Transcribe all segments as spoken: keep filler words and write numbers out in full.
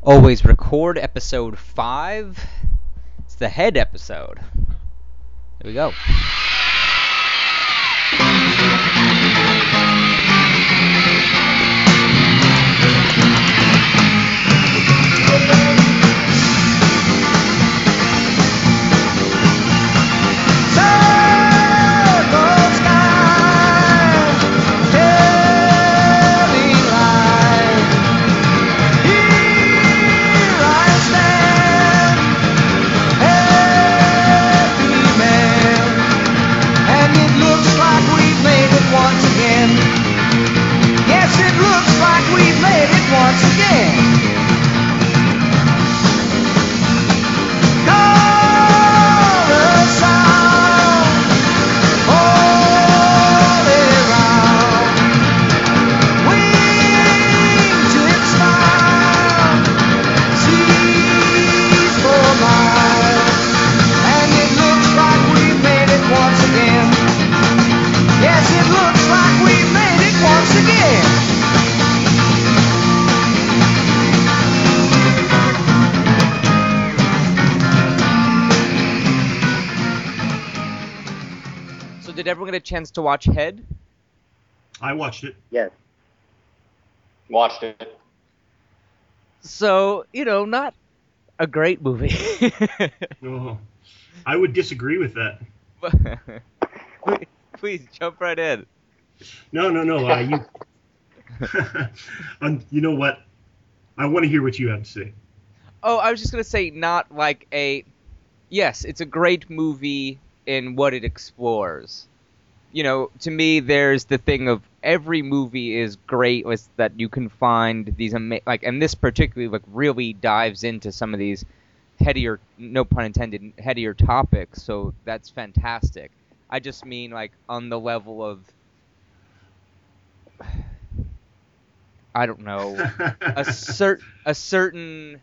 always record episode five. It's the head episode. Here we go. Did everyone get a chance to watch Head? I watched it. Yes. Watched it. So, you know, not a great movie. Oh, I would disagree with that. please, please, jump right in. No, no, no. Uh, you, um, you know what? I want to hear what you have to say. Oh, I was just going to say not like a... Yes, it's a great movie in what it explores. You know, to me, there's the thing of every movie is great is that you can find these ama- like, and this particularly like really dives into some of these headier, no pun intended, headier topics. So that's fantastic. I just mean like on the level of, I don't know, a cert a certain,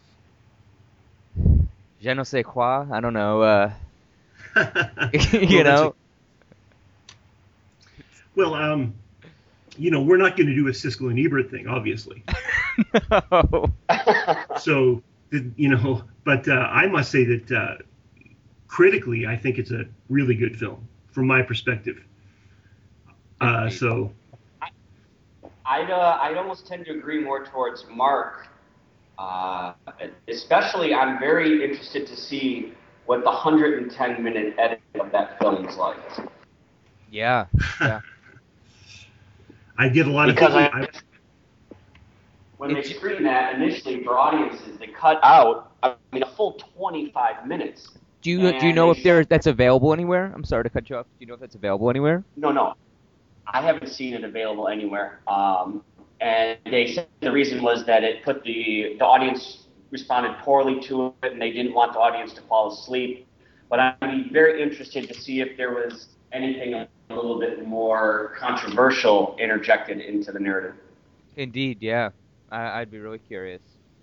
je ne sais quoi. I don't know. Uh, you well, know. Well, um, you know, we're not going to do a Siskel and Ebert thing, obviously. No. So, you know, but uh, I must say that uh, critically, I think it's a really good film from my perspective. Uh, so, I, I'd uh, I'd almost tend to agree more towards Mark. Uh, especially, I'm very interested to see what the one hundred ten minute edit of that film is like. Yeah. Yeah. I get a lot because of I, I, when they screen that initially for audiences, they cut out, I mean, a full twenty-five minutes. Do you do you know if there that's available anywhere? I'm sorry to cut you off. Do you know if that's available anywhere? No, no, I haven't seen it available anywhere. Um, and they said the reason was that it put the the audience responded poorly to it, and they didn't want the audience to fall asleep. But I'd be very interested to see if there was anything a little bit more controversial interjected into the narrative. Indeed, yeah. I, I'd be really curious.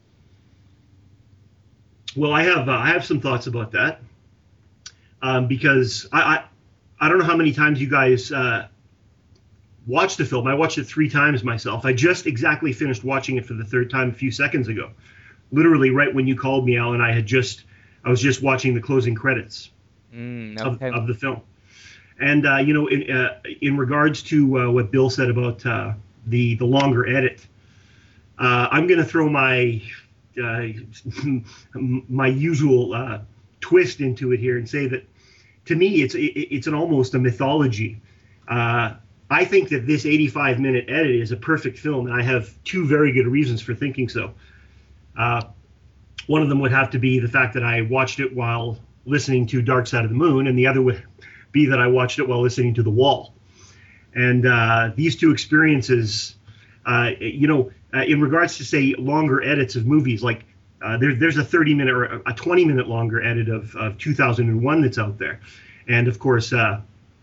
Well, I have uh, I have some thoughts about that um, because I, I I don't know how many times you guys uh, watched the film. I watched it three times myself. I just exactly finished watching it for the third time a few seconds ago. Literally, right when you called me, Alan, I had just I was just watching the closing credits Mm, okay. of, of the film. And, uh, you know, in, uh, in regards to uh, what Bill said about uh, the, the longer edit, uh, I'm going to throw my uh, my usual uh, twist into it here and say that, to me, it's it, it's an almost a mythology. Uh, I think that this eighty-five minute edit is a perfect film, and I have two very good reasons for thinking so. Uh, one of them would have to be the fact that I watched it while listening to Dark Side of the Moon, and the other would be that I watched it while listening to The Wall. And uh, these two experiences, uh, you know, uh, in regards to, say, longer edits of movies, like uh, there, there's a thirty minute or a twenty minute longer edit of, of two thousand one that's out there. And, of course, uh,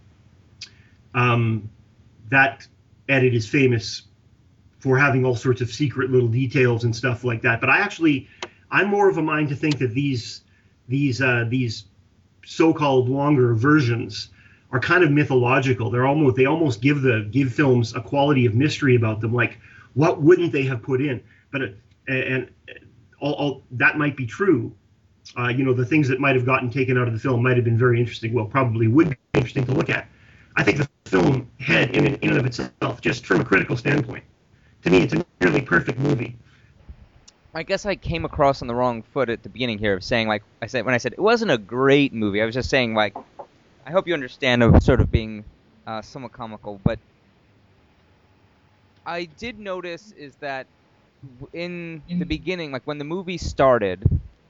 um, that edit is famous for having all sorts of secret little details and stuff like that. But I actually, I'm more of a mind to think that these these uh, these so-called longer versions are kind of mythological. They're almost they almost give the give films a quality of mystery about them. Like, what wouldn't they have put in? But uh, and all, all that might be true. Uh, you know, the things that might have gotten taken out of the film might have been very interesting. Well, probably would be interesting to look at. I think the film had, in, in and of itself, just from a critical standpoint, to me, it's a nearly perfect movie. I guess I came across on the wrong foot at the beginning here of saying, like, I said when I said it wasn't a great movie, I was just saying, like, I hope you understand of sort of being uh, somewhat comical, but I did notice is that in the beginning, like when the movie started,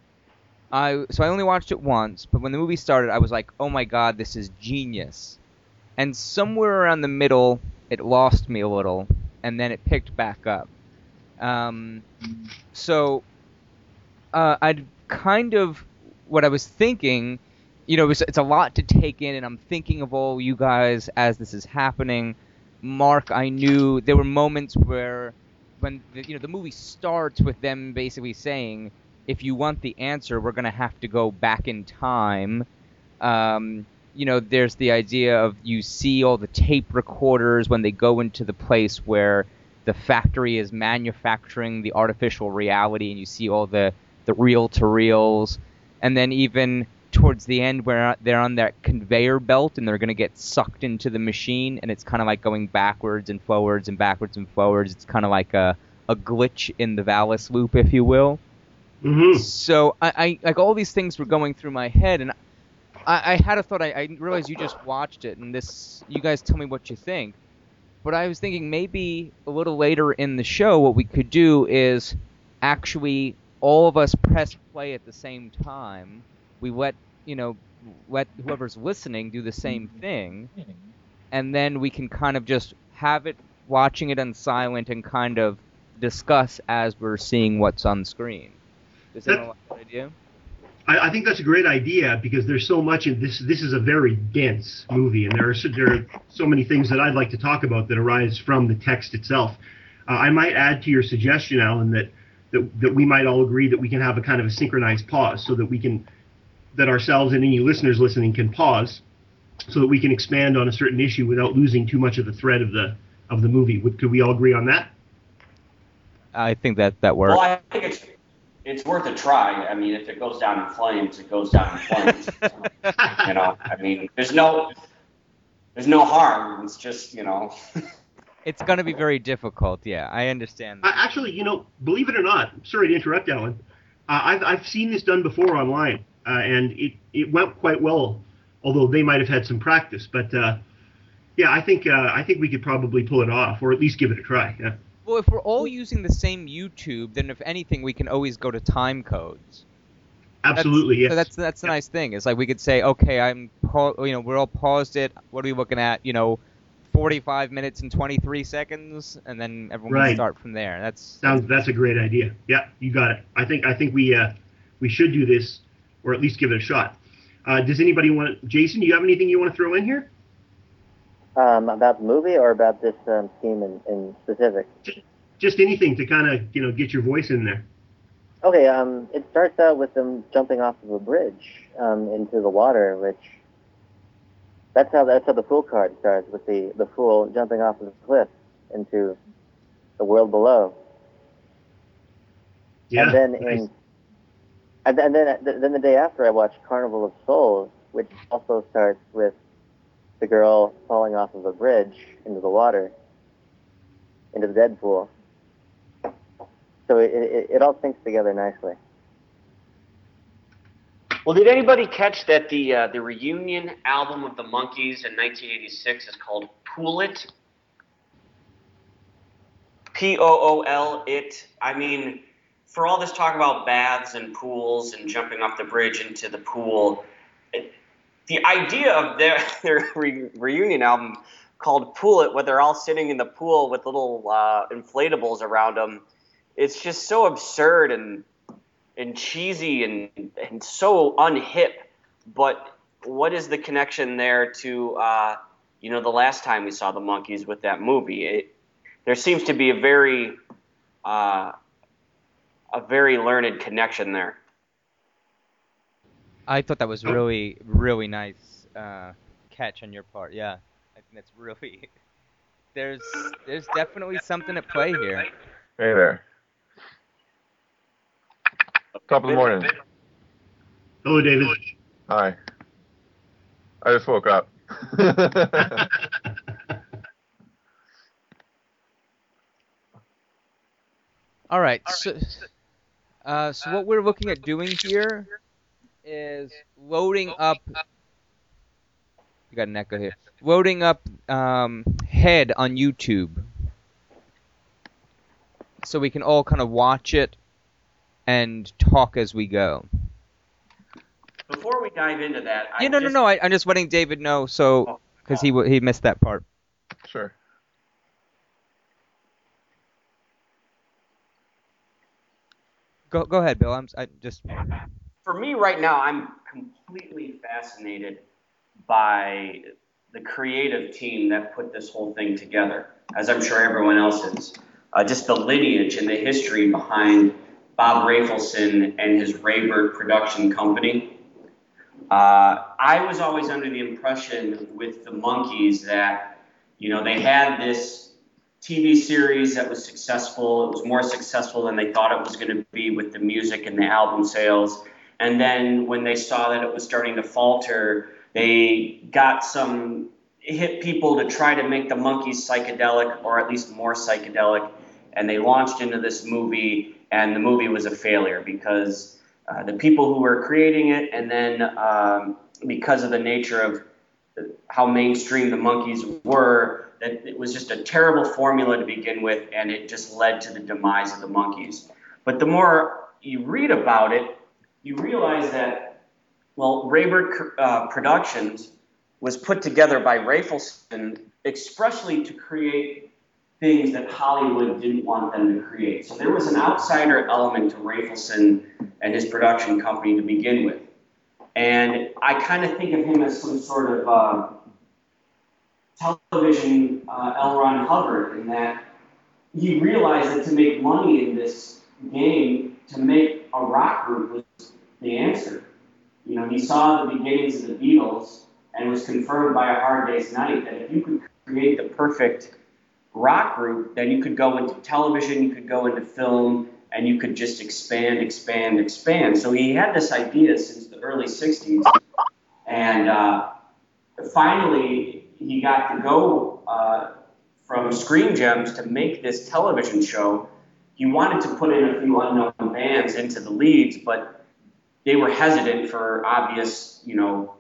I so I only watched it once, but when the movie started, I was like, oh my god, this is genius. And somewhere around the middle, it lost me a little, and then it picked back up. Um, so uh, I'd kind of what I was thinking, you know, it was, it's a lot to take in, and I'm thinking of all you guys as this is happening. Mark, I knew there were moments where, when the, you know the movie starts with them basically saying, if you want the answer, we're gonna have to go back in time. Um, you know, there's the idea of you see all the tape recorders when they go into the place where the factory is manufacturing the artificial reality, and you see all the the reel-to-reels, and then even towards the end where they're on that conveyor belt and they're going to get sucked into the machine, and it's kind of like going backwards and forwards and backwards and forwards. It's kind of like a, a glitch in the Valis loop, if you will. Mm-hmm. So I, I like all these things were going through my head, and I, I had a thought. I, I realized you just watched it, and this, you guys tell me what you think. But I was thinking maybe a little later in the show, what we could do is actually all of us press play at the same time. We let, you know, let whoever's listening do the same thing, and then we can kind of just have it, watching it on silent, and kind of discuss as we're seeing what's on screen. Does anyone like that idea? I, I think that's a great idea because there's so much in this. This is a very dense movie, and there are so, there are so many things that I'd like to talk about that arise from the text itself. Uh, I might add to your suggestion, Alan, that, that that we might all agree that we can have a kind of a synchronized pause, so that we can, that ourselves and any listeners listening can pause, so that we can expand on a certain issue without losing too much of the thread of the of the movie. Would, could we all agree on that? I think that that works. Well, I think it's it's worth a try. I mean, if it goes down in flames, it goes down in flames. You know, I mean, there's no there's no harm. It's just, you know. It's going to be very difficult. Yeah, I understand. Uh, actually, you know, believe it or not, sorry to interrupt, Alan. Uh, I've I've seen this done before online, uh, and it, it went quite well. Although they might have had some practice, but uh, yeah, I think uh, I think we could probably pull it off, or at least give it a try. Yeah. Well, if we're all using the same YouTube, then if anything, we can always go to time codes. Absolutely, that's, yes. So that's that's the yeah. nice thing. It's like we could say, okay, I'm, pa- you know, we're all paused it. What are we looking at? You know, forty-five minutes and twenty-three seconds, and then everyone Right. can start from there. That's Sounds that's a great idea. Yeah, you got it. I think I think we uh, we should do this, or at least give it a shot. Uh, does anybody want? Jason, do you have anything you want to throw in here? Um, about the movie or about this um, team in, in specific? Just, just anything to kind of, you know, get your voice in there. Okay, um, it starts out with them jumping off of a bridge um, into the water, which that's how that's how the Fool card starts, with the the Fool jumping off of the cliff into the world below. Yeah. And then nice. in and, and then then the day after, I watched Carnival of Souls, which also starts with the girl falling off of a bridge into the water, into the dead pool. So it, it, it all syncs together nicely. Well, did anybody catch that the uh, the reunion album of the Monkees in nineteen eighty-six is called Pool It? P O O L it. I mean, for all this talk about baths and pools and jumping off the bridge into the pool, it, the idea of their their re- reunion album called Pool It, where they're all sitting in the pool with little uh, inflatables around them, it's just so absurd and and cheesy and and so unhip. But what is the connection there to uh, you know the last time we saw the Monkees with that movie? It, there seems to be a very uh, a very learned connection there. I thought that was really, really nice uh, catch on your part. Yeah, I think that's really. There's, there's definitely something at play here. Hey there. Top of the morning. Hello, David. Hi. I just woke up. All right. So, uh, so what we're looking at doing here is loading up. You got an echo here. Loading up um, Head on YouTube, so we can all kind of watch it and talk as we go. Before we dive into that, Yeah, I no, just, no, no. I, I'm just letting David know, so because he w- he missed that part. Sure. Go go ahead, Bill. I'm I just. For me right now, I'm completely fascinated by the creative team that put this whole thing together, as I'm sure everyone else is. Uh, just the lineage and the history behind Bob Rafelson and his Raybird production company. Uh, I was always under the impression with the Monkees that, you know, they had this T V series that was successful. It was more successful than they thought it was going to be with the music and the album sales. And then when they saw that it was starting to falter, they got some hit people to try to make the Monkees psychedelic, or at least more psychedelic. And they launched into this movie, and the movie was a failure because uh, the people who were creating it, and then um, because of the nature of how mainstream the Monkees were, that it was just a terrible formula to begin with, and it just led to the demise of the Monkees. But the more you read about it, you realize that, well, Raybird uh, Productions was put together by Rafelson expressly to create things that Hollywood didn't want them to create. So there was an outsider element to Rafelson and his production company to begin with. And I kind of think of him as some sort of uh, television uh, L. Ron Hubbard, in that he realized that to make money in this game, to make a rock group was the answer. You know, he saw the beginnings of the Beatles and was confirmed by A Hard Day's Night that if you could create the perfect rock group, then you could go into television, you could go into film, and you could just expand, expand, expand. So he had this idea since the early sixties, and uh, finally he got to go uh, from Screen Gems to make this television show. He wanted to put in a few unknown bands into the leads, but they were hesitant for obvious, you know,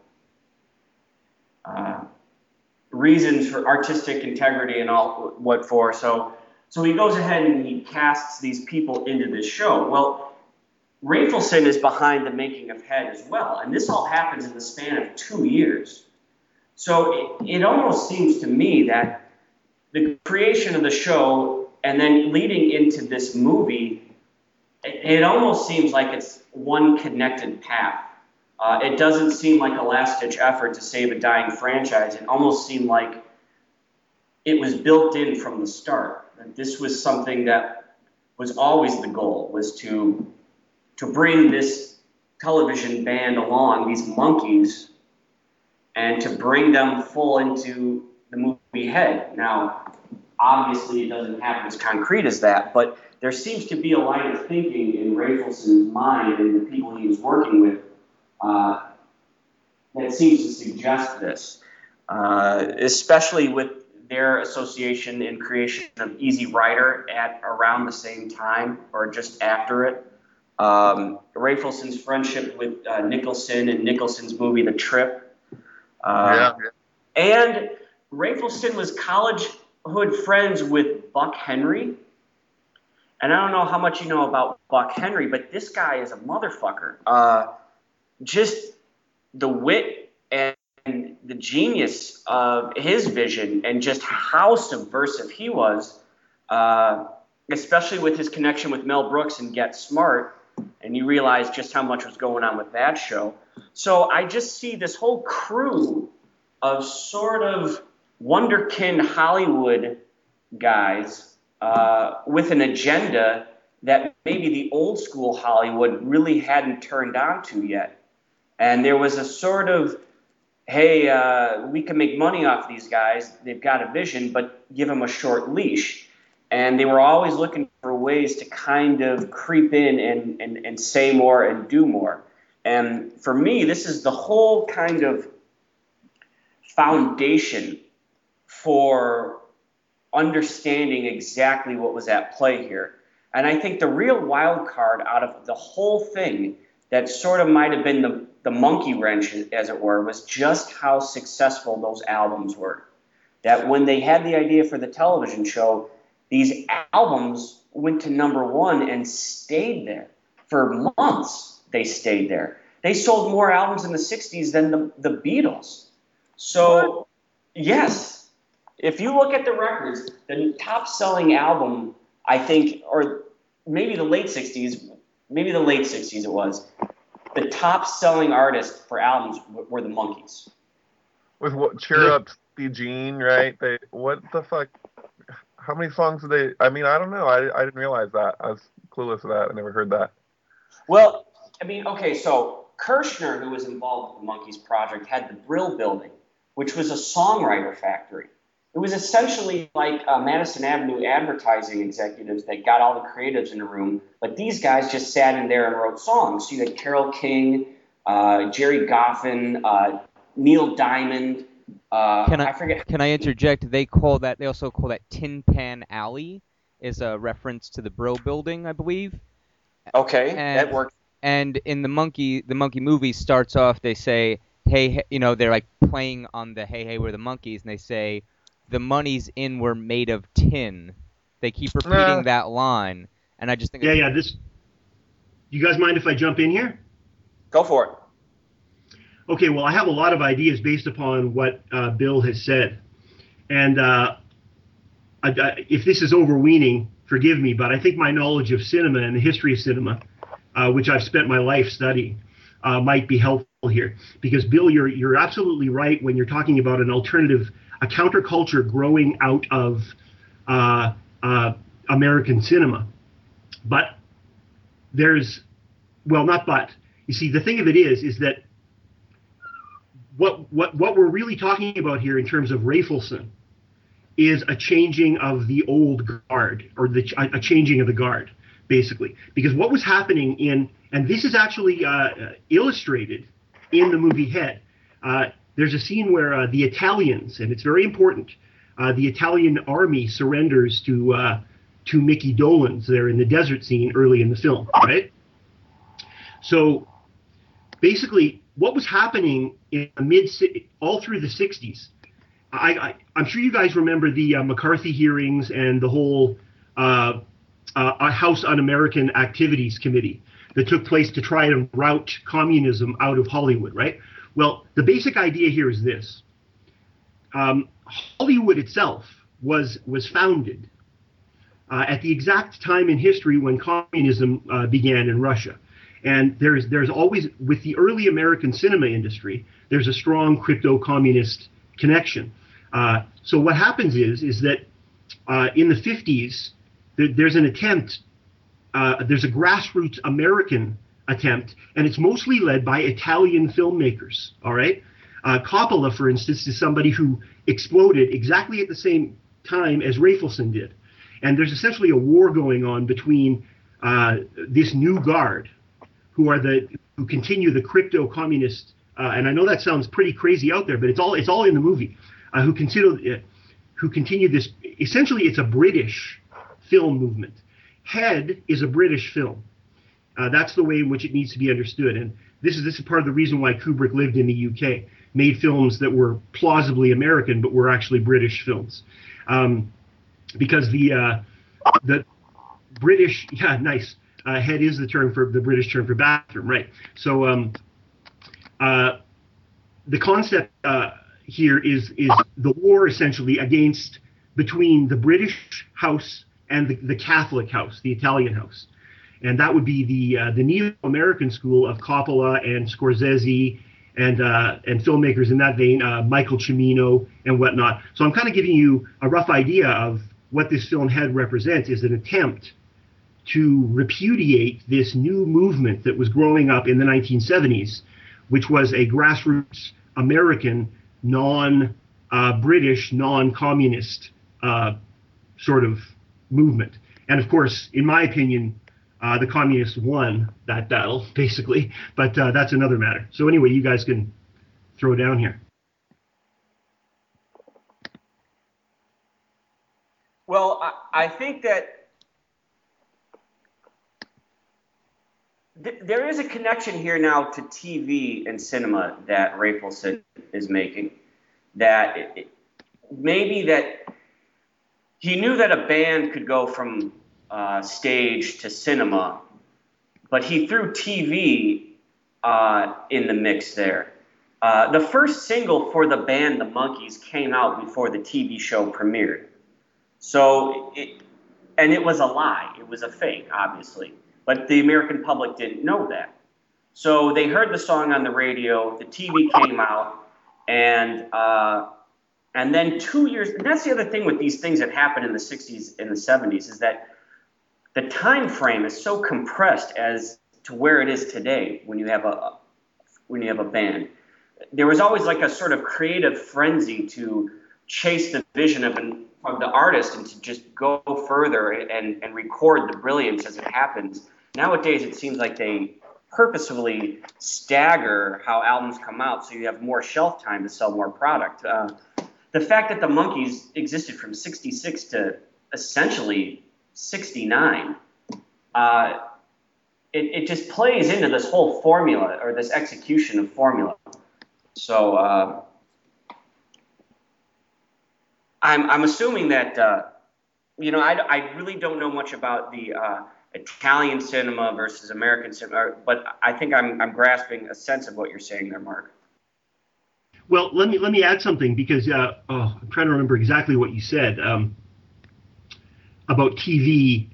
uh, reasons for artistic integrity and all what for. So, so he goes ahead and he casts these people into this show. Well, Rafelson is behind the making of Head as well, and this all happens in the span of two years. So it, it almost seems to me that the creation of the show and then leading into this movie, it, it almost seems like it's one connected path. Uh, it doesn't seem like a last-ditch effort to save a dying franchise. It almost seemed like it was built in from the start. That this was something that was always the goal, was to to bring this television band along, these Monkees, and to bring them full into the movie Head. Now, obviously, it doesn't happen as concrete as that, but there seems to be a line of thinking in Rafelson's mind and the people he was working with uh, that seems to suggest this, uh, especially with their association and creation of Easy Rider at around the same time or just after it. Um, Rafelson's friendship with uh, Nicholson and Nicholson's movie The Trip. Uh, yeah. And Rafelson was college-hood friends with Buck Henry. And I don't know how much you know about Buck Henry, but this guy is a motherfucker. Uh, just the wit and the genius of his vision and just how subversive he was, uh, especially with his connection with Mel Brooks and Get Smart, and you realize just how much was going on with that show. So I just see this whole crew of sort of wonderkin Hollywood guys uh, with an agenda that maybe the old school Hollywood really hadn't turned on to yet. And there was a sort of, hey, uh, we can make money off these guys. They've got a vision, but give them a short leash. And they were always looking for ways to kind of creep in and, and, and say more and do more. And for me, this is the whole kind of foundation for understanding exactly what was at play here. And I think the real wild card out of the whole thing that sort of might have been the, the monkey wrench, as it were, was just how successful those albums were. That when they had the idea for the television show, these albums went to number one and stayed there. For months, they stayed there. They sold more albums in the sixties than the, the Beatles. So, what? Yes, if you look at the records, the top-selling album, I think, or maybe the late sixties, maybe the late sixties it was, the top-selling artist for albums were the Monkees. With what, Cheer Up, Stevie Jean, right? They, what the fuck? How many songs did they? I mean, I don't know. I, I didn't realize that. I was clueless to that. I never heard that. Well, I mean, okay, so Kirshner, who was involved with the Monkees project, had the Brill Building, which was a songwriter factory. It was essentially like uh, Madison Avenue advertising executives that got all the creatives in a room, but these guys just sat in there and wrote songs. So you had Carole King, uh, Jerry Goffin, uh, Neil Diamond. Uh, can I, I forget. Can I interject? They call that. They also call that Tin Pan Alley, is a reference to the Brill Building, I believe. Okay, and, that works. And in the monkey, the monkey movie starts off. They say, "Hey, hey," you know, they're like playing on the "Hey, hey, we're the Monkees," and they say, "The money's in, we're made of tin." They keep repeating nah. that line, and I just think. Yeah, yeah. This. You guys mind if I jump in here? Go for it. Okay, well, I have a lot of ideas based upon what uh, Bill has said. And uh, I, I, if this is overweening, forgive me, but I think my knowledge of cinema and the history of cinema, uh, which I've spent my life studying, uh, might be helpful here. Because, Bill, you're, you're absolutely right when you're talking about an alternative, a counterculture growing out of uh, uh, American cinema. But there's, well, not but. You see, the thing of it is, is that What, what what we're really talking about here in terms of Rafelson is a changing of the old guard, or the a changing of the guard, basically. Because what was happening in, and this is actually uh, illustrated in the movie Head. Uh, there's a scene where uh, the Italians, and it's very important, uh, the Italian army surrenders to uh, to Mickey Dolenz there in the desert scene early in the film, right? So basically, what was happening in the mid, all through the sixties, I, I, I'm sure you guys remember the uh, McCarthy hearings and the whole uh, uh, House Un-American Activities Committee that took place to try and rout communism out of Hollywood, right? Well, the basic idea here is this. Um, Hollywood itself was, was founded uh, at the exact time in history when communism uh, began in Russia. And there's there's always, with the early American cinema industry, there's a strong crypto-communist connection. Uh, so what happens is is that uh, in the fifties, there, there's an attempt, uh, there's a grassroots American attempt, and it's mostly led by Italian filmmakers, all right? Uh, Coppola, for instance, is somebody who exploded exactly at the same time as Rafelson did. And there's essentially a war going on between uh, this new guard, who are the who continue the crypto communist, uh, and I know that sounds pretty crazy out there, but it's all it's all in the movie. Uh, who continue uh, who continue this? Essentially, it's a British film movement. Head is a British film. Uh, that's the way in which it needs to be understood, and this is this is part of the reason why Kubrick lived in the U K, made films that were plausibly American but were actually British films, um, because the uh, the British yeah nice. Uh, head is the term for the British term for bathroom, right? So um, uh, the concept uh, here is is the war essentially against between the British house and the, the Catholic house, the Italian house, and that would be the uh, the neo-American school of Coppola and Scorsese and uh, and filmmakers in that vein, uh, Michael Cimino and whatnot. So I'm kind of giving you a rough idea of what this film Head represents is an attempt to repudiate this new movement that was growing up in the nineteen seventies, which was a grassroots American, non-British, uh, non-communist uh, sort of movement. and of course, in my opinion, uh, the communists won that battle, basically. But uh, that's another matter. So anyway, you guys can throw down here. Well, I, I think that th- there is a connection here now to T V and cinema that Rafelson is making. That it, it, maybe that he knew that a band could go from uh, stage to cinema, but he threw T V uh, in the mix there. Uh, the first single for the band, the Monkees, came out before the T V show premiered. So, it, and it was a lie. It was a fake, obviously. But the American public didn't know that. So they heard the song on the radio, the T V came out, and uh, and then two years, and that's the other thing with these things that happen in the sixties and the seventies, is that the time frame is so compressed as to where it is today when you have a when you have a band. There was always like a sort of creative frenzy to chase the vision of an of the artist and to just go further and, and record the brilliance as it happens. Nowadays, it seems like they purposefully stagger how albums come out so you have more shelf time to sell more product. Uh, the fact that the Monkees existed from sixty-six to essentially sixty-nine, uh, it, it just plays into this whole formula or this execution of formula. So, uh, I'm, I'm assuming that, uh, you know, I, I really don't know much about the uh, Italian cinema versus American cinema, but I think I'm, I'm grasping a sense of what you're saying there, Mark. Well, let me let me add something because uh, oh, I'm trying to remember exactly what you said um, about T V.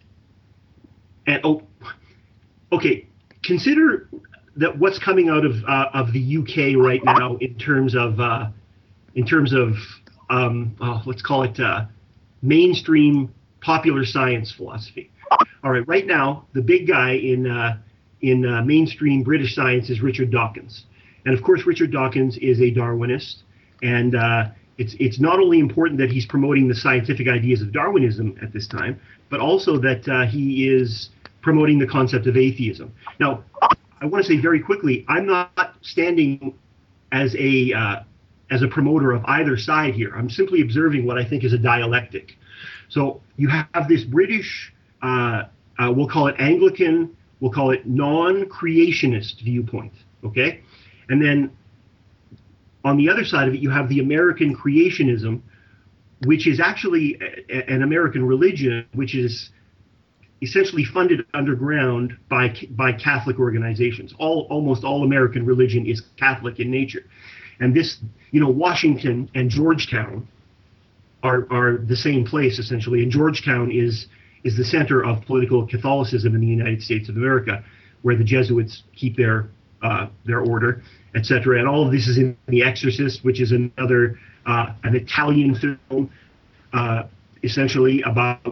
And oh, okay, consider that what's coming out of uh, of the U K right now in terms of uh, in terms of Um, oh, let's call it uh, mainstream popular science philosophy. All right, right now the big guy in uh, in uh, mainstream British science is Richard Dawkins, and of course Richard Dawkins is a Darwinist, and uh, it's it's not only important that he's promoting the scientific ideas of Darwinism at this time, but also that uh, he is promoting the concept of atheism. Now, I want to say very quickly, I'm not standing as a uh, as a promoter of either side here. I'm simply observing what I think is a dialectic. So you have this British, uh, uh, we'll call it Anglican, we'll call it non-creationist viewpoint, okay? And then on the other side of it, you have the American creationism, which is actually a, an American religion, which is essentially funded underground by by Catholic organizations. All almost all American religion is Catholic in nature. And this, you know, Washington and Georgetown are are the same place essentially. And Georgetown is is the center of political Catholicism in the United States of America, where the Jesuits keep their uh, their order, et cetera. And all of this is in The Exorcist, which is another uh, an Italian film, uh, essentially about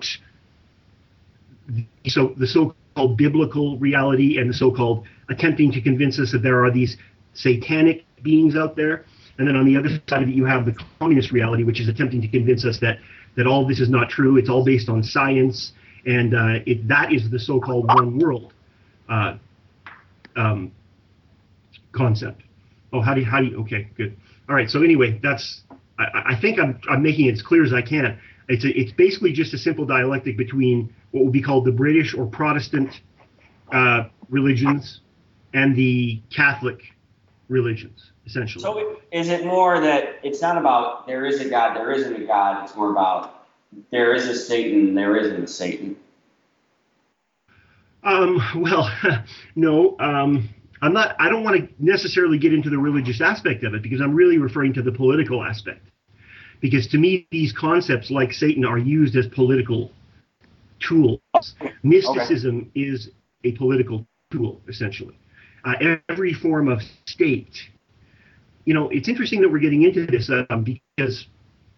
the, so the so-called biblical reality and the so-called attempting to convince us that there are these satanic beings out there. And then on the other side of it, you have the communist reality, which is attempting to convince us that that all this is not true. It's all based on science, and uh, it, that is the so-called one world uh, um, concept. Oh, how do you, how do you, okay, good. All right, so anyway, that's, I, I think I'm, I'm making it as clear as I can. It's, a, it's basically just a simple dialectic between what would be called the British or Protestant uh, religions and the Catholic religions, essentially. So is it more that it's not about there is a God, there isn't a God, it's more about there is a Satan, there isn't a Satan? Um, well, no, um, I'm not, I don't want to necessarily get into the religious aspect of it because I'm really referring to the political aspect. Because to me, these concepts like Satan are used as political tools. Mysticism okay. is a political tool, essentially. Uh, every form of state. You know, it's interesting that we're getting into this um, because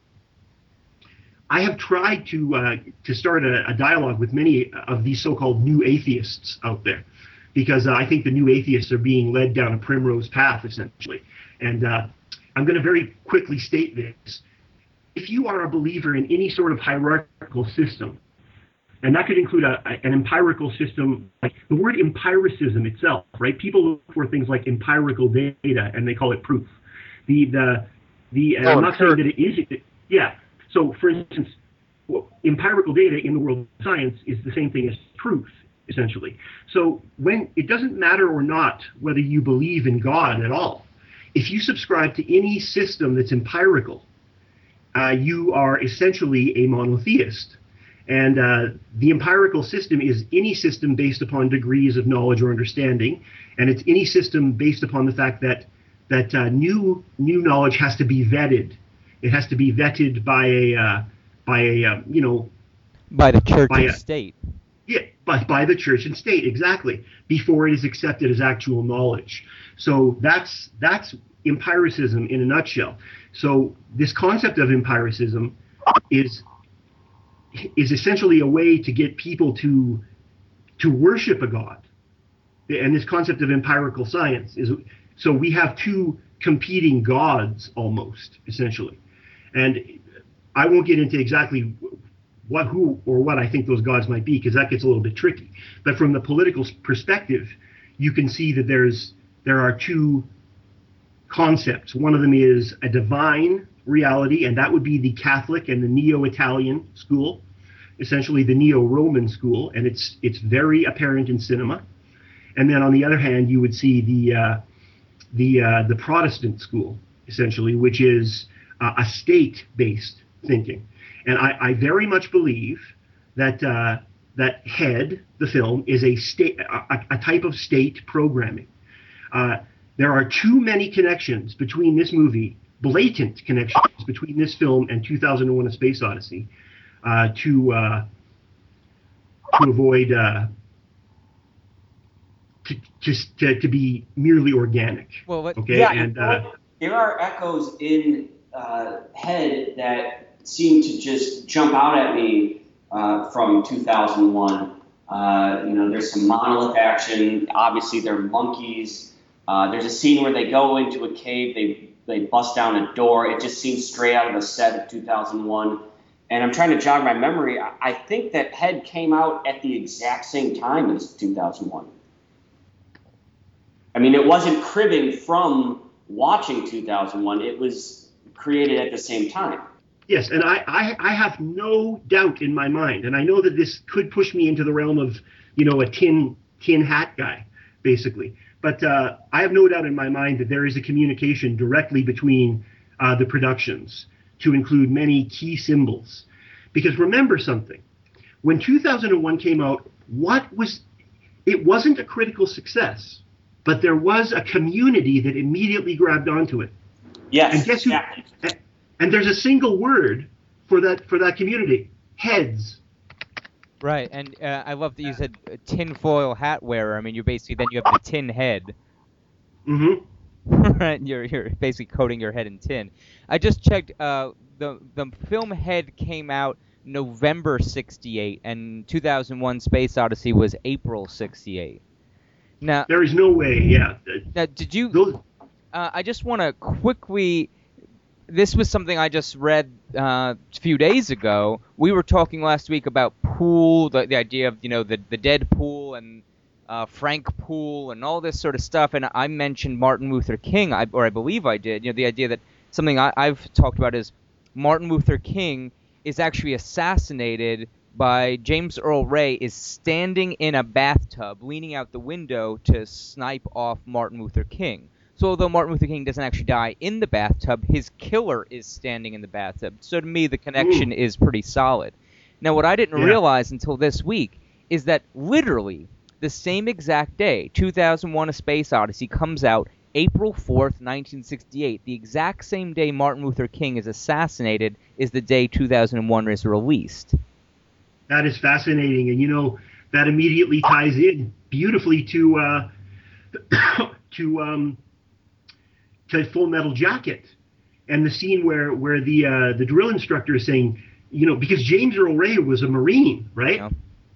I have tried to uh, to start a, a dialogue with many of these so-called new atheists out there, because uh, I think the new atheists are being led down a primrose path, essentially. And uh, I'm going to very quickly state this. If you are a believer in any sort of hierarchical system, And that could include a, an empirical system, like the word empiricism itself, right? People look for things like empirical data, and they call it proof. The the the. And Oh, I'm not sure. saying that it is. It, yeah. So, for instance, well, empirical data in the world of science is the same thing as proof, essentially. So, when it doesn't matter or not whether you believe in God at all, if you subscribe to any system that's empirical, uh, you are essentially a monotheist. And uh, the empirical system is any system based upon degrees of knowledge or understanding, and it's any system based upon the fact that that uh, new new knowledge has to be vetted. It has to be vetted by a uh, by a uh, you know By the church By and a- state. yeah by by the church and state, exactly, before it is accepted as actual knowledge. So that's that's empiricism in a nutshell. So this concept of empiricism is. is essentially a way to get people to to worship a god. And this concept of empirical science is, so we have two competing gods almost, essentially. And I won't get into exactly what, who, or what I think those gods might be, because that gets a little bit tricky. But from the political perspective, you can see that there's there are two concepts. One of them is a divine reality, and that would be the Catholic and the Neo-Italian school, essentially the Neo-Roman school, and it's it's very apparent in cinema. And then on the other hand, you would see the uh, the uh, the Protestant school, essentially, which is uh, a state-based thinking. And I, I very much believe that uh, that Head, the film, is a state a, a type of state programming. Uh, there are too many connections between this movie. Blatant connections between this film and two thousand one: A Space Odyssey, uh, to uh, to avoid uh, to just to, to be merely organic. Well, what, Okay, Yeah, and you know uh, what? There are echoes in uh, Head that seem to just jump out at me uh, from two thousand one. Uh, you know, there's some monolith action. Obviously, they're monkeys. Uh, there's a scene where they go into a cave. They they bust down a door. It just seems straight out of a set of two thousand one. And I'm trying to jog my memory. I, I think that Head came out at the exact same time as two thousand one. I mean, it wasn't cribbing from watching two thousand one. It was created at the same time. yes, and I, I I have no doubt in my mind, and I know that this could push me into the realm of, you know, a tin tin hat guy, basically. But uh, I have no doubt in my mind that there is a communication directly between uh, the productions to include many key symbols. Because remember something, when two thousand one came out, what was it wasn't a critical success, but there was a community that immediately grabbed onto it. Yes, And guess who? exactly. And, and there's a single word for that for that community: heads. right, and uh, I love that you said uh, tinfoil hat wearer. I mean, you basically then you have the tin head. Mm-hmm. Right, you're you're basically coating your head in tin. I just checked. Uh, the the film Head came out November sixty-eight, and two thousand one: Space Odyssey was April sixty-eight. Now, There is no way. Yeah. now did you? Those, Uh, I just want to quickly. This was something I just read uh, a few days ago. We were talking last week about Poole, the, the idea of, you know, the, the dead Poole and uh, Frank Poole and all this sort of stuff. And I mentioned Martin Luther King, I, or I believe I did. You know, the idea that something I, I've talked about is Martin Luther King is actually assassinated by James Earl Ray is standing in a bathtub, leaning out the window to snipe off Martin Luther King. So although Martin Luther King doesn't actually die in the bathtub, his killer is standing in the bathtub. So to me, the connection is pretty solid. Now, what I didn't Yeah. realize until this week is that literally the same exact day, two thousand one: A Space Odyssey comes out April fourth, nineteen sixty-eight. The exact same day Martin Luther King is assassinated is the day two thousand one is released. that is fascinating, and you know that immediately ties in beautifully to uh, to um, to Full Metal Jacket, and the scene where where the uh, the drill instructor is saying, you know, because James Earl Ray was a Marine, right? Yeah.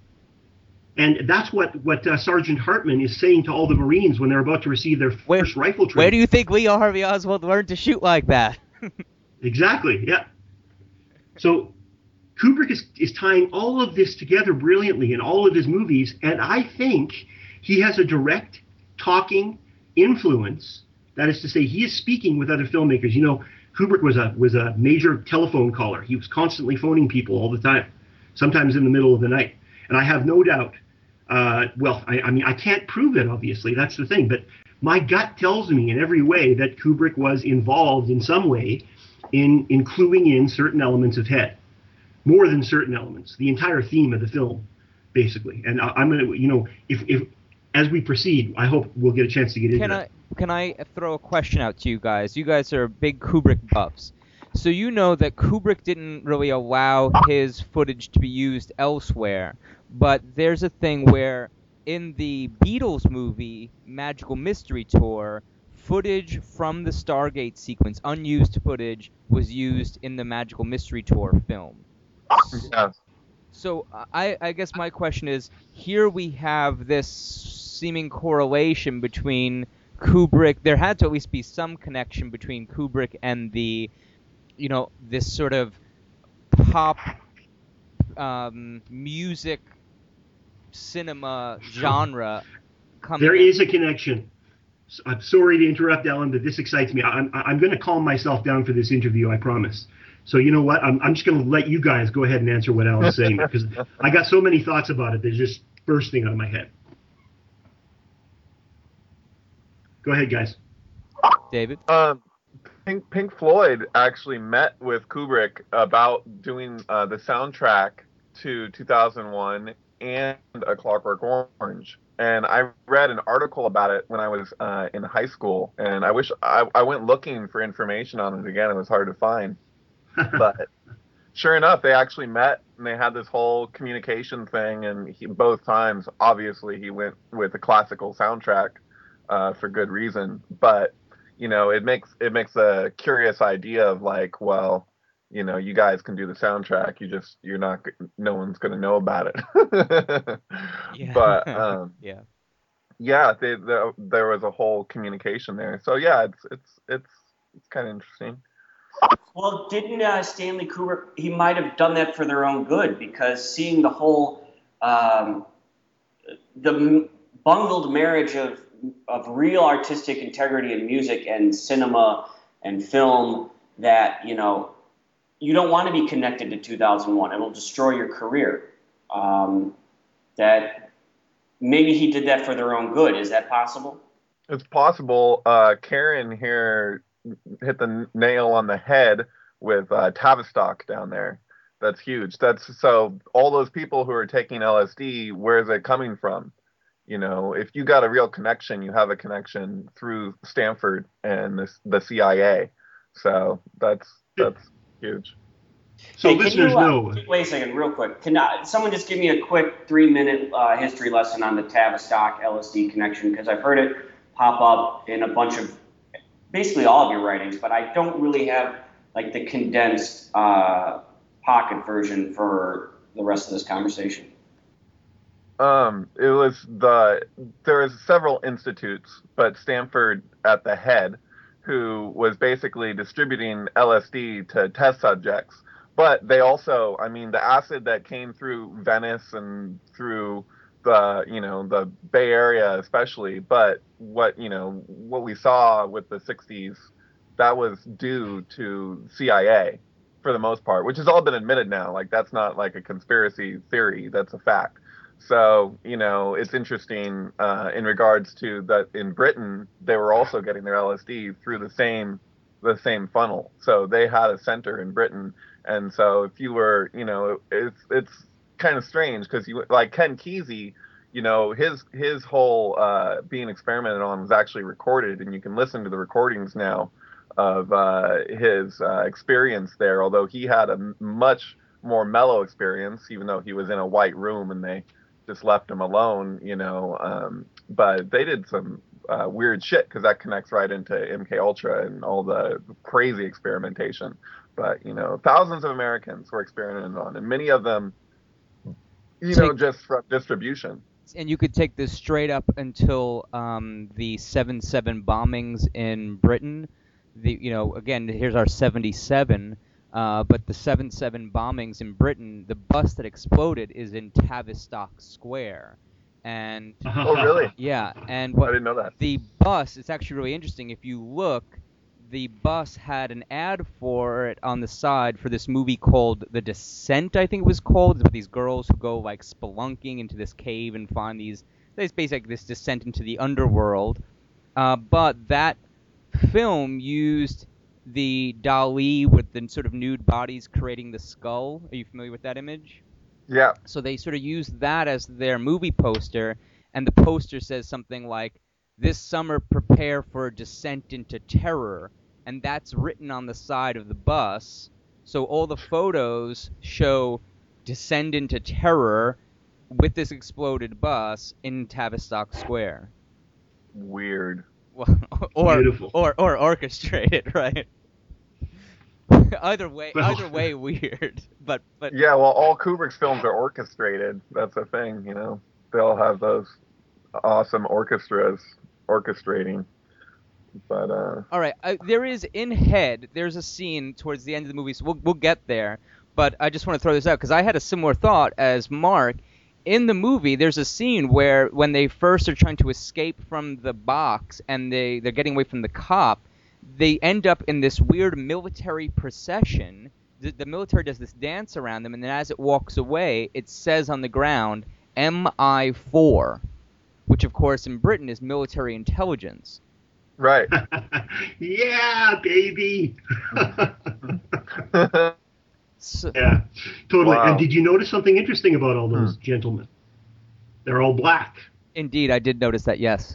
And that's what what uh, Sergeant Hartman is saying to all the Marines when they're about to receive their first Where- rifle training. Where do you think Lee Harvey Oswald learned to shoot like that? Exactly, yeah. So Kubrick is, is tying all of this together brilliantly in all of his movies, and I think he has a direct talking influence. That is to say, he is speaking with other filmmakers. You know, Kubrick was a was a major telephone caller. He was constantly phoning people all the time, sometimes in the middle of the night. And I have no doubt, uh, well, I, I mean, I can't prove it, obviously. That's the thing. But my gut tells me in every way that Kubrick was involved in some way in, in cluing in certain elements of Head. More than certain elements. The entire theme of the film, basically. And I, I'm going to, you know, if, if as we proceed, I hope we'll get a chance to get into Can I that. can I throw a question out to you guys? You guys are big Kubrick buffs. So you know that Kubrick didn't really allow his footage to be used elsewhere, but there's a thing where in the Beatles movie, Magical Mystery Tour, footage from the Stargate sequence, unused footage, was used in the Magical Mystery Tour film. Yeah. So I, I guess my question is, here we have this seeming correlation between Kubrick. There had to at least be some connection between Kubrick and the, you know, this sort of pop um, music cinema genre coming There out. is a connection. I'm sorry to interrupt, Ellen, but this excites me. I'm, I'm going to calm myself down for this interview, I promise. So you know what? I'm, I'm just going to let you guys go ahead and answer what Alan's saying, because I got so many thoughts about it. They're just bursting out of my head. Go ahead, guys. David? Um, Pink, Pink Floyd actually met with Kubrick about doing uh, the soundtrack to two thousand one and A Clockwork Orange. And I read an article about it when I was uh, in high school, and I wish I, I went looking for information on it again. It was hard to find. But sure enough, they actually met and they had this whole communication thing. And he, both times, obviously, he went with a classical soundtrack uh, for good reason. But you know, it makes it makes a curious idea of like, well, you know, you guys can do the soundtrack. You just you're not no one's gonna know about it. Yeah. But um, yeah. yeah, they, the, there was a whole communication there. So yeah, it's it's it's it's kind of interesting. Well, didn't uh, Stanley Kubrick, he might have done that for their own good, because seeing the whole, um, the m- bungled marriage of, of real artistic integrity in music and cinema and film, that, you know, you don't want to be connected to two thousand one. It'll destroy your career. Um, that maybe he did that for their own good. Is that possible? It's possible. Uh, Karen here hit the nail on the head with uh, Tavistock down there. That's huge. That's so all those people who are taking L S D, where is it coming from? You know, if you got a real connection, you have a connection through Stanford and the, the C I A. So that's that's huge. So hey, listeners you, uh, know. Wait a second, real quick. Can uh, someone just give me a quick three-minute uh, history lesson on the Tavistock L S D connection? Because I've heard it pop up in a bunch of, basically all of your writings, but I don't really have like the condensed uh, pocket version for the rest of this conversation. Um, it was the there was several institutes, but Stanford at the head, who was basically distributing L S D to test subjects. But they also, I mean, the acid that came through Venice and through the, you know, the Bay Area especially, but what, you know, what we saw with the sixties, that was due to C I A for the most part, which has all been admitted now. Like, that's not like a conspiracy theory, that's a fact. So, you know, it's interesting uh, in regards to that in Britain, they were also getting their L S D through the same the same funnel. So they had a center in Britain. And so if you were, you know, it's it's kind of strange because you like Ken Kesey, you know, his his whole uh, being experimented on was actually recorded, and you can listen to the recordings now of uh, his uh, experience there. Although he had a m- much more mellow experience, even though he was in a white room and they just left him alone, you know. Um, but they did some uh, weird shit because that connects right into M K Ultra and all the crazy experimentation. But, you know, thousands of Americans were experimented on, and many of them, you know, just from distribution. And you could take this straight up until um, the seven seven bombings in Britain. The you know, again, here's our seventy-seven. Uh, but the seven seven bombings in Britain, the bus that exploded is in Tavistock Square. And Oh, really? yeah, and I what didn't know that. the bus, it's actually really interesting. If you look, the bus had an ad for it on the side for this movie called The Descent, I think it was called. It's about these girls who go like spelunking into this cave and find these, it's basically like this descent into the underworld. Uh, but that film used the Dali with the sort of nude bodies creating the skull. Are you familiar with that image? Yeah. So they sort of used that as their movie poster, and the poster says something like, "This summer prepare for a descent into terror," and that's written on the side of the bus. So all the photos show descend into terror with this exploded bus in Tavistock Square. Weird. Well, or, Beautiful. or or orchestrated, right? either way, Well- either way, weird. But but Yeah, well, all Kubrick's films are orchestrated. That's the thing, you know. They all have those awesome orchestras orchestrating. But uh, all right, uh, there is in Head. There's a scene towards the end of the movie, so we'll we'll get there. But I just want to throw this out because I had a similar thought as Mark. In the movie, there's a scene where when they first are trying to escape from the box and they they're getting away from the cop, they end up in this weird military procession. The, the military does this dance around them, and then as it walks away, it says on the ground M I four, which of course in Britain is military intelligence. right. Yeah, baby. So, Yeah, totally. Wow. And did you notice something interesting about all those gentlemen? They're all black. indeed, I did notice that. Yes.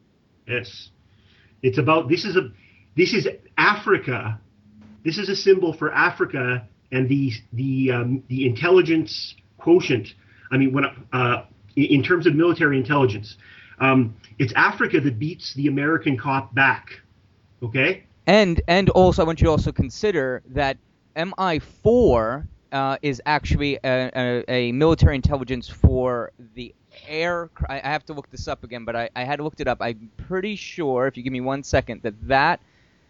Yes. It's about this is a this is Africa. This is a symbol for Africa and the the um, the intelligence quotient. I mean, when uh, in in terms of military intelligence, um, it's Africa that beats the American cop back. Okay. And and also, I want you to also consider that M I four uh, is actually a, a, a military intelligence for the air. I, I have to look this up again, but I, I had looked it up. I'm pretty sure, if you give me one second, that that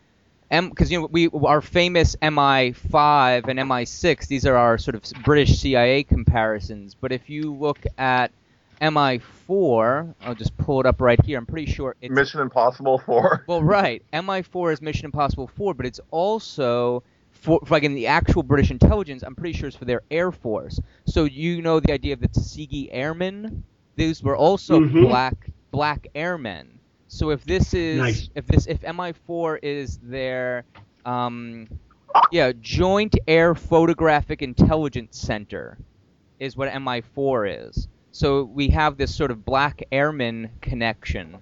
M because you know we our famous M I five and M I six. These are our sort of British C I A comparisons. But if you look at M I four, I'll just pull it up right here. I'm pretty sure it's Mission Impossible four. well, right. M I four is Mission Impossible four, but it's also for, for like in the actual British intelligence. I'm pretty sure it's for their Air Force. So you know the idea of the Tuskegee Airmen. These were also Mhm. black black airmen. So if this is Nice. if this if M I four is their um yeah Joint Air Photographic Intelligence Center is what M I four is. So we have this sort of black airman connection.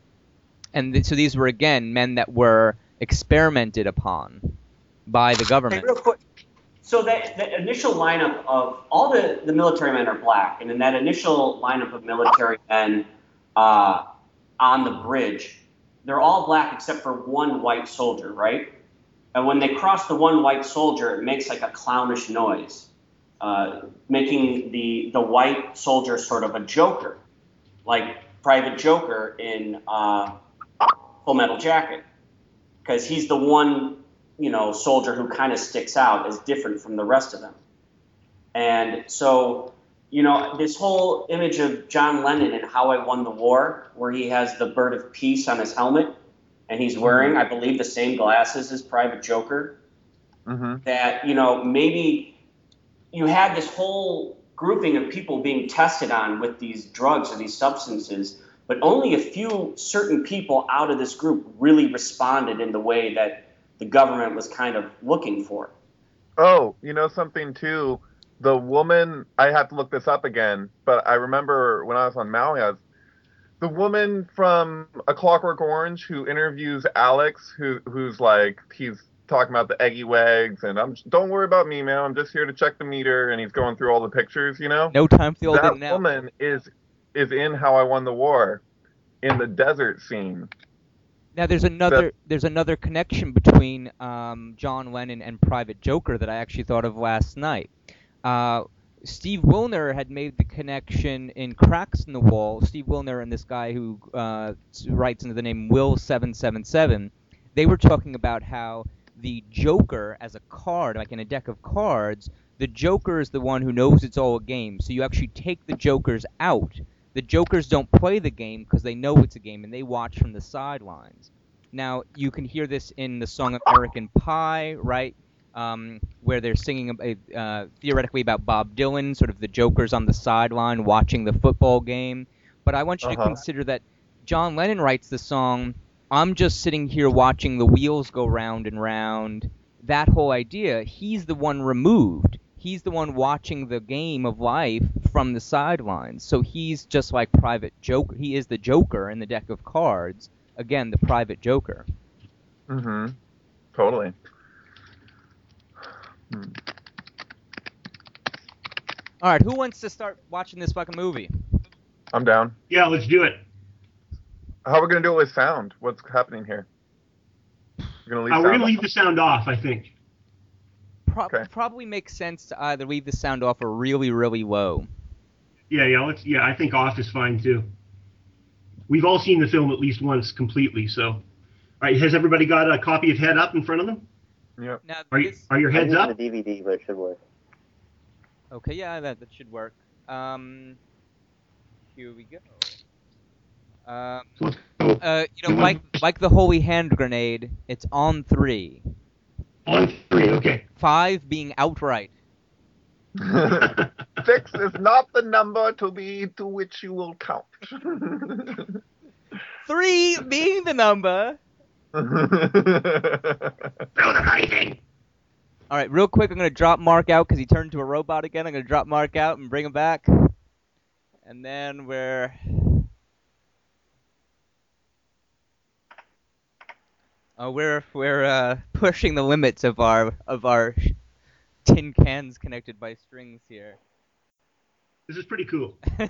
And th- so these were, again, men that were experimented upon by the Hey, government. real quick. So that the initial lineup of all the, the military men are black, and in that initial lineup of military men uh, on the bridge, they're all black except for one white soldier, right? And when they cross the one white soldier, it makes like a clownish noise, uh, making the the white soldier sort of a joker, like Private Joker in uh, Full Metal Jacket, because he's the one, you know, soldier who kind of sticks out as different from the rest of them. And so, you know, this whole image of John Lennon and How I Won the War, where he has the bird of peace on his helmet, and he's wearing, I believe, the same glasses as Private Joker, Mm-hmm. that, you know, maybe you had this whole grouping of people being tested on with these drugs or these substances, but only a few certain people out of this group really responded in the way that the government was kind of looking for. Oh, you know something too? The woman, I have to look this up again, but I remember when I was on Maui, I was, the woman from A Clockwork Orange who interviews Alex, who who's like, he's talking about the eggy wags, and I'm don't worry about me, man. I'm just here to check the meter, and he's going through all the pictures, you know. No time for the old That in now. woman is is in How I Won the War, in the desert scene. Now there's another there's another connection between um, John Lennon and Private Joker that I actually thought of last night. Uh, Steve Wilner had made the connection in Cracks in the Wall. Steve Wilner and this guy who uh, writes under the name Will seven seven seven, they were talking about how the Joker as a card, like in a deck of cards, the Joker is the one who knows it's all a game. So you actually take the Jokers out. The Jokers don't play the game because they know it's a game and they watch from the sidelines. Now, you can hear this in the song American Pie, right? Um, where they're singing uh, theoretically about Bob Dylan, sort of the Jokers on the sideline watching the football game. But I want you Uh-huh. to consider that John Lennon writes the song, I'm just sitting here watching the wheels go round and round. That whole idea, he's the one removed. He's the one watching the game of life from the sidelines. So he's just like Private Joker. He is the Joker in the deck of cards. Again, the Private Joker. Mm-hmm. Totally. Hmm. All right, who wants to start watching this fucking movie? I'm down. Yeah, let's do it. How are we gonna do it with sound? What's happening here? You're gonna leave Uh, we're sound gonna off? leave the sound off, I think. Pro- Okay. Probably makes sense to either leave the sound off or really, really low. Yeah, yeah, let's. Yeah, I think off is fine too. We've all seen the film at least once completely. So, all right, has everybody got a copy of Head Up in front of them? Yep. Now, Are you, this... are your I'm heads using up? the D V D, but it should work. Okay, yeah, that, that should work. Um, here we go. Um, So let's go uh, you know, like like the holy hand grenade, it's on three. on three. Okay. Five being outright. Six is not the number to be to which you will count. Three being the number. Throw the bloody thing. All right, real quick, I'm gonna drop Mark out because he turned into a robot again. I'm gonna drop Mark out and bring him back, and then we're. Oh, we're we're uh, pushing the limits of our of our tin cans connected by strings here. This is pretty cool.